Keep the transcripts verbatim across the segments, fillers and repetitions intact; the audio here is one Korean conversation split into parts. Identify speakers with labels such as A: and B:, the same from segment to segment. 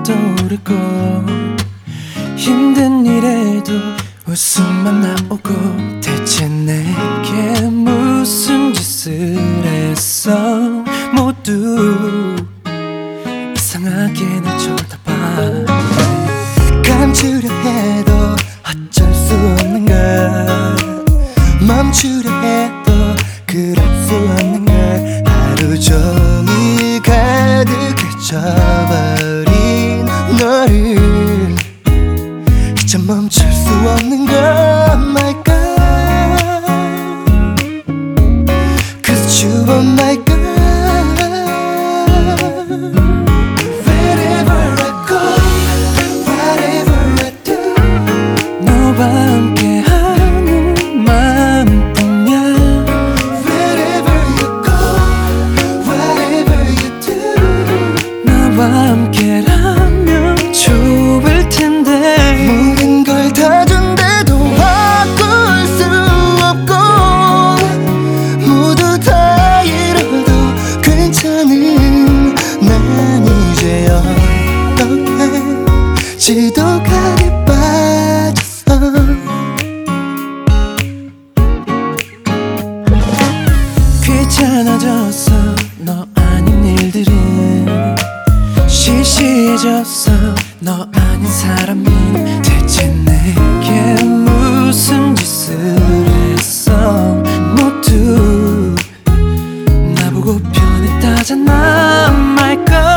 A: 떠오르고 힘든 일에도 웃음만 나오고 대체 내게 무슨 짓을 했어. 모두 이상하게 날 쳐다봐. 감추려 해도 어쩔 수 없는 걸, 멈추려 해도 그럴 수 없는 걸. 하루 종일 가득해져버린 너를 이제 멈출 수 없는 걸. My God, 'cause you are my God. Wherever I go, whatever I do, 너와 함께하는 마음뿐이야. Wherever you go, whatever you do, 너와 함께라면 좋을 텐데. 모든 걸 다 준대도 바꿀 수 없고 모두 다 잃어도 괜찮은 난 이제 어떡해. 지독하게 빠졌어. 귀찮아졌어. 너 아닌 일들은 시시해졌어. 너 아닌 사람이 대체 내게 무슨 짓을 했어. 모두 나보고 변했다잖아. My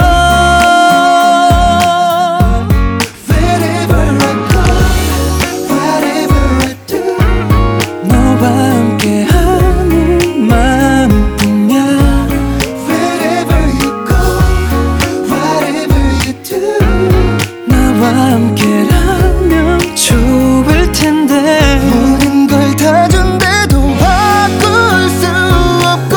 A: God, wherever I go, whatever I do, 너와 함께하는 마음뿐이야. Wherever you go, whatever you do, 나와 함께라면 좋을 텐데. 모든 걸 다 준대도 바꿀 수 없고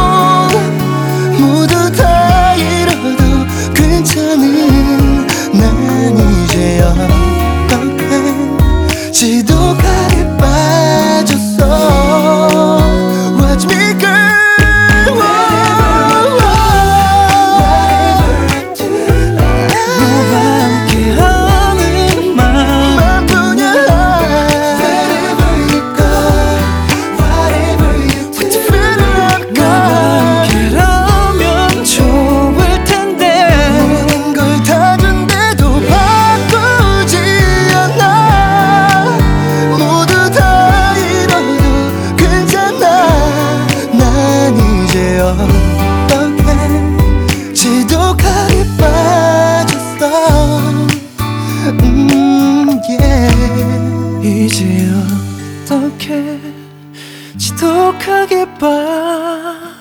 A: 모두 다 잃어도 괜찮은 난 이제 어떡해. 지독하게 빠졌어. Watch me girl, whatever I do, 너와 함께하는 마음뿐이야. Wherever you go, whatever you do, 너와 함께라면 좋을 텐데. 모든 걸 다 준대도 바꾸지 않아. 모두 다 잃어도 괜찮아. 난 이제 어떡해. 지독하게 빠졌어. 음, yeah. 이제 어떡해. 지독하게 빠졌어.